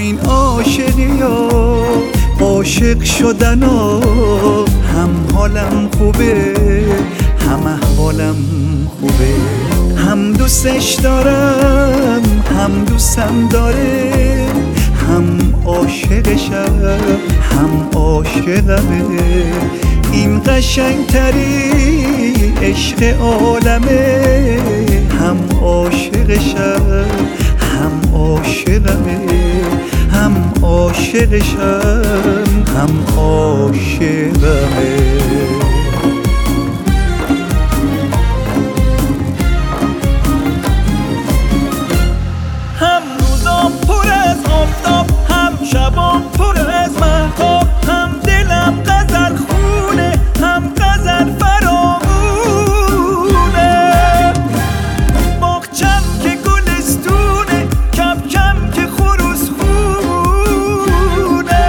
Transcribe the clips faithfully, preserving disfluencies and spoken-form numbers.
این عاشقی ها عاشق شدن ها هم حالم خوبه هم احوالم خوبه، هم دوستش دارم هم دوستم داره، هم عاشقشم هم عاشقمه. این قشنگتری عشق عالمه، هم عاشقشم هم عاشقمه، هم عاشقشم هم عاشقمه. هم روزام پر از آفتاب هم شبام پر از مهتاب، هم دلم غزل خونه هم غزل فرامونه. باغچم که گلستونه کبکم که خروس خونه.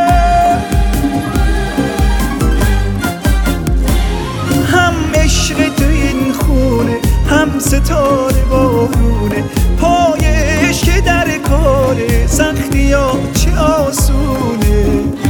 هم عشق تو این خونه هم ستاره بارونه، پایش که در کاره سختی ها چه آسونه.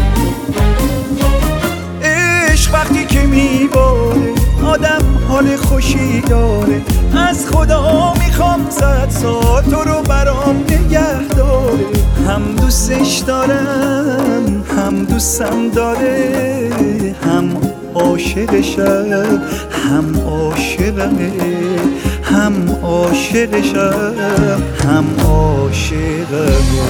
عشق وقتی که میباره آدم حال خوشی داره، از خدا میخوام صد سال تو رو برام نگه داره. هم دوستش دارم هم دوستم داره، هم عاشقشم هم عاشقمه، هم عاشقشم هم عاشقمه.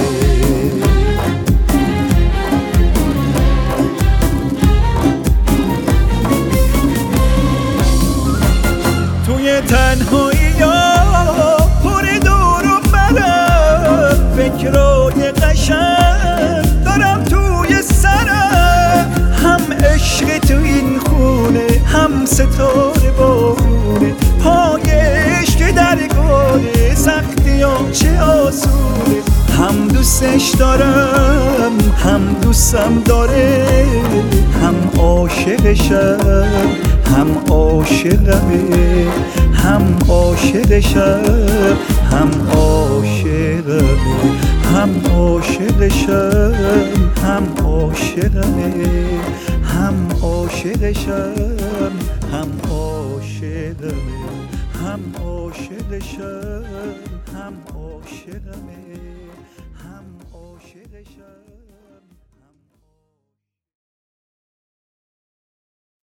توی تنهایی ها پر دور و برم، فکرای قشنگ دارم توی سرم. هم عشق تو این خونه هم ستاره بارونه، پایش که در کاره سختی ها چه آسونه. هم دوستش دارم هم دوستم داره، هم عاشقشم هم عاشقمه، هم عاشقشم هم عاشقمه، هم عاشقشم هم عاشقمه، هم عاشقشم هم عاشقمه، هم عاشقشم هم عاشقمه.